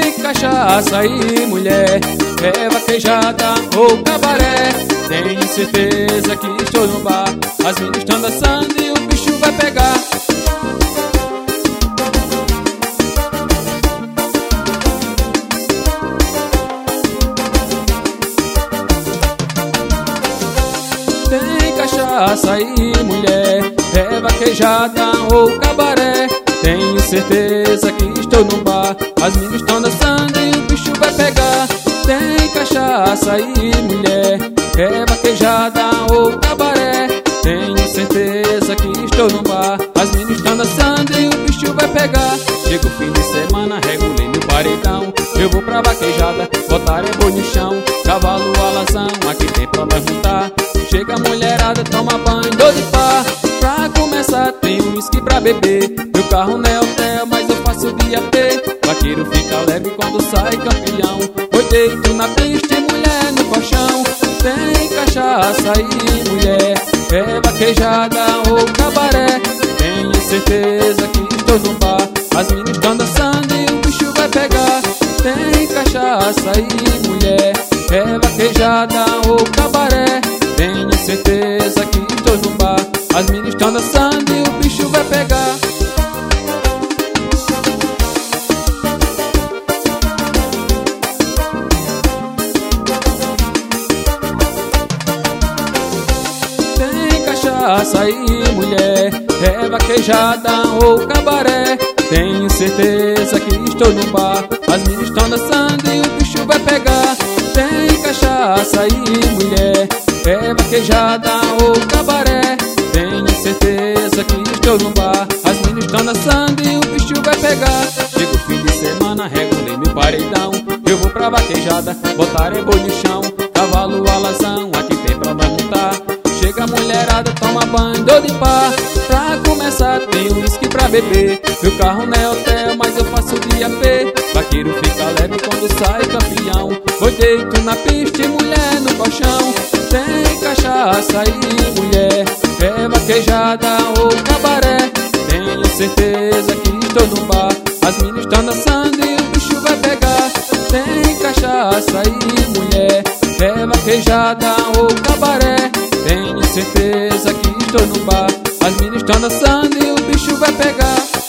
Tem cachaça e mulher, é vaquejada ou cabaré. Tenho certeza que estou no bar, as meninas estão dançando e o bicho vai pegar. Tem cachaça e mulher, é vaquejada ou cabaré. Tenho certeza que estou no bar, as meninas estão dançando e o bicho vai pegar. Tem cachaça e mulher, é vaquejada ou cabaré. Tenho certeza que estou no bar, as meninas estão dançando e o bicho vai pegar. Chega o fim de semana, regulei meu paredão. Eu vou pra vaquejada, botar é boi no chão. Cavalo alazão, aqui tem pra nós montar. Chega a mulherada, toma banho, dou de pá. Pra começar tem um whisky pra beber. Meu carro não é hotel, mas eu faço dia P. Vaqueiro fica leve quando sai campeão. Oi, deito na pista e mulher no colchão. Tem cachaça e mulher, é vaquejada ou cabaré. Tenho certeza que estou no bar, as meninas estão dançando e o bicho vai pegar. Tem cachaça e mulher, é vaquejada ou cabaré. Tenho certeza que estou no bar, as meninas estão dançando e o bicho vai pegar. Tem cachaça e mulher, é vaquejada ou cabaré. Tenho certeza que estou no bar, as meninas estão dançando e o bicho vai pegar. Tem cachaça e mulher, é vaquejada ou cabaré. Tenho certeza que estou no bar, as meninas estão dançando e o bicho vai pegar. Chega o fim de semana, regulei meu paredão. Eu vou pra vaquejada, botar é boi no chão. Cavalo alazão, aqui tem pra nós montar. Chega a mulherada, toma banho, dou de pá. Pra começar tem um whisky pra beber. Meu carro não é hotel, mas eu faço dia P. Vaqueiro fica leve quando sai campeão. Oi, deito na pista e mulher no colchão. Tem cachaça e mulher, é vaquejada ou cabaré. Tenho certeza que estou no bar, as meninas estão dançando e o bicho vai pegar. Tem cachaça e mulher, é vaquejada ou cabaré. Tenho certeza que estou no bar, as meninas estão dançando e o bicho vai pegar.